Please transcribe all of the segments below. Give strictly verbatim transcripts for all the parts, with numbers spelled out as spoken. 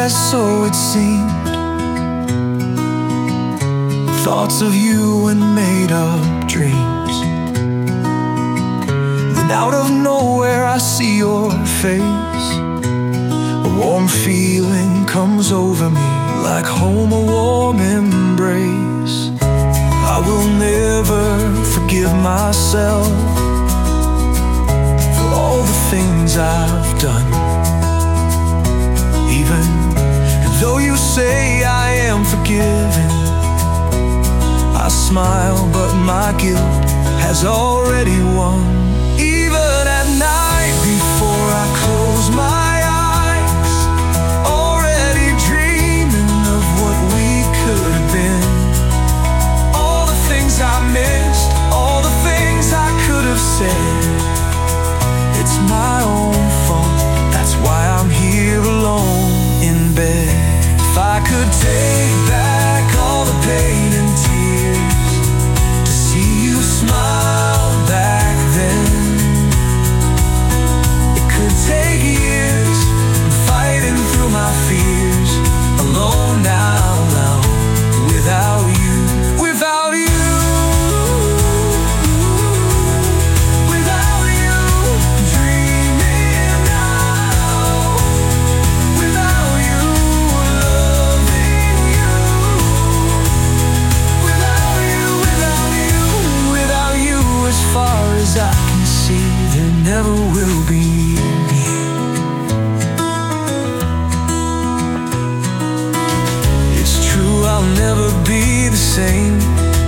as so it seemed. Thoughts of you and made up dreams. Then out of nowhere I see your face. A warm feeling comes over me, like home, a warm embrace. I will never forgive myself for all the things I've done. Even though you say I am forgiven, I smile, but my guilt has already won. Even at night before I close my eyes, already dreaming of what we could have been. All the things I missed, all the things I could have said. It's my own fault, that's why I'm here alone in bed. If I could take back all the pain and tears, to see you smile back then. It could take years, fighting through my fears, alone now, now, without you, without you. I can see there never will be me. It's true, I'll never be the same.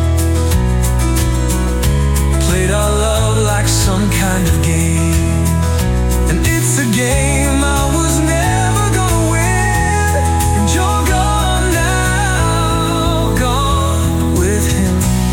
Played our love like some kind of game, and it's a game I was never gonna win. And you're gone now, gone with him.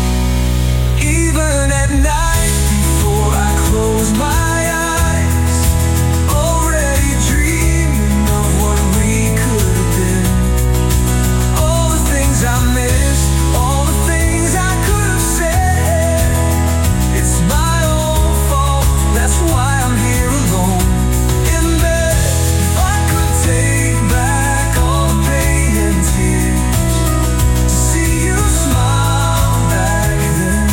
Even at night close my eyes, already dreaming of what we could have been. All the things I missed, all the things I could have said. It's my own fault, that's why I'm here alone in bed. If I could take back all the pain and tears, to see you smile back then.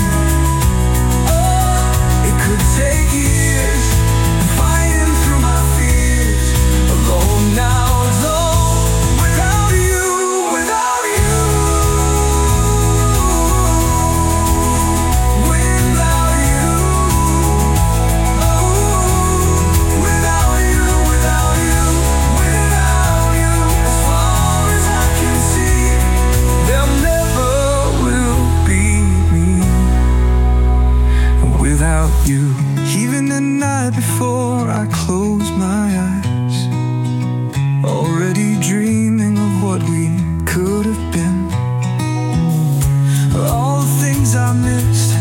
Oh, it could take years, fighting through my fears, alone now, alone, without you, without you, without you, oh, without you, without you, without you. As far as I can see, there never will be me without you. Even the night before I close my eyes, already dreaming of what we could have been. All the things I missed,